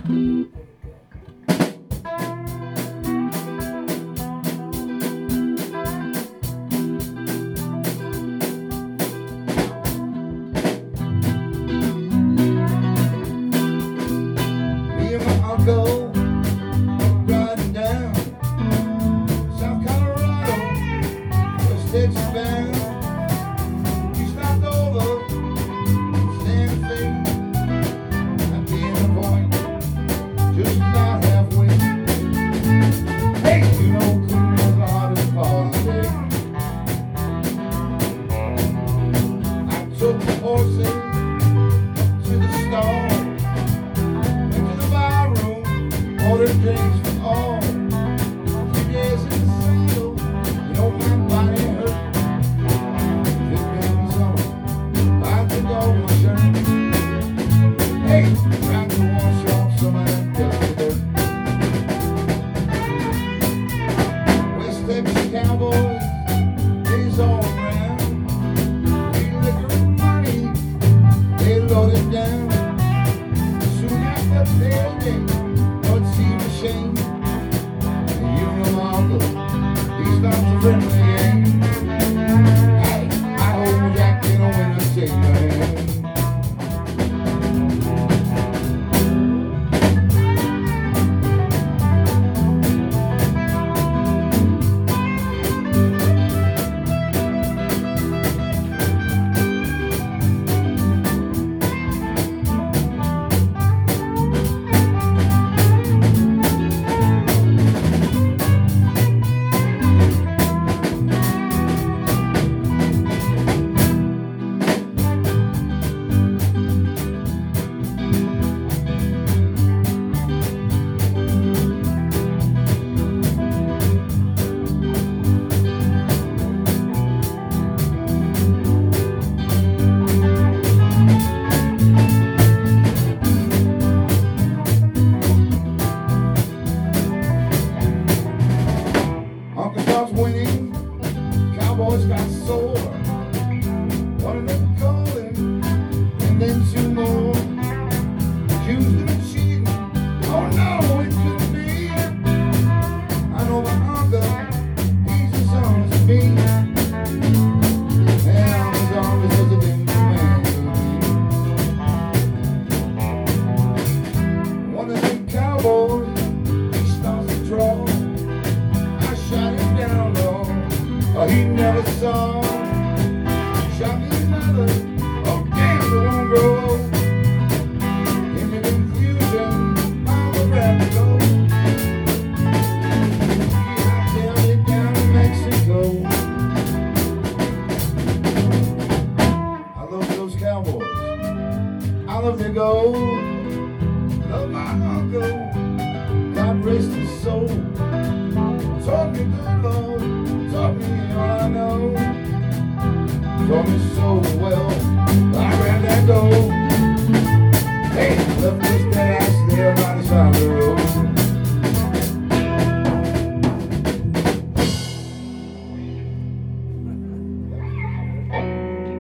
Me and my uncle riding down South Colorado, West Texas bound. We stopped over Stand Fate at the end of point, just not halfway. Hey, you know, Cleveland was the hardest part of the day. I took the horses to the stall, went to the bar room, ordered drinks for all. 2 days in the saddle, you know my body hurt. It's been summer, I took off my shirt. Hey, trying to wash off some of that dusty dirt. West Texas Cowboys, days all around. We liquor and money, they loaded down. Soon after payday, oh, it seemed a shame. And you know my uncle, he stopped the friendly game. Hey, I hold Jack, you know, when I shake your hand. Uncle starts winning, Cowboys got sore. One of them golden, and then two more. Accused him of cheating, oh no, it couldn't be. I know my uncle, he's as honest as me. And I'm as honest as a damn man could be. One of them Cowboys, he starts to draw. Shot him down low, oh, he never saw. Shot me another, oh damn, it won't grow. In the confusion, I would rather go. I tell you down in Mexico. I love those Cowboys, I love their gold. Love my uncle, God rest his soul. Taught me good love, taught me all I know. Taught me so well, I ran that goal.